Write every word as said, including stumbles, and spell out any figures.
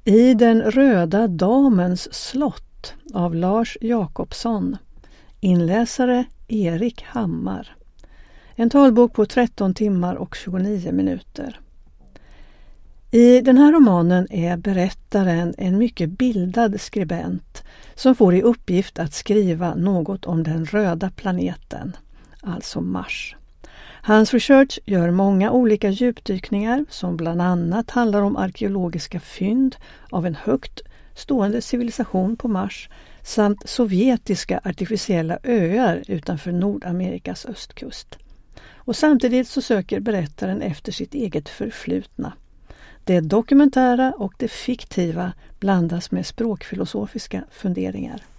I den röda damens slott av Lars Jakobsson. Inläsare Erik Hammar. En talbok på tretton timmar och tjugonio minuter. I den här romanen är berättaren en mycket bildad skribent som får i uppgift att skriva något om den röda planeten, alltså Mars. Hans research gör många olika djupdykningar som bland annat handlar om arkeologiska fynd av en högt stående civilisation på Mars samt sovjetiska artificiella öar utanför Nordamerikas östkust. Och samtidigt så söker berättaren efter sitt eget förflutna. Det dokumentära och det fiktiva blandas med språkfilosofiska funderingar.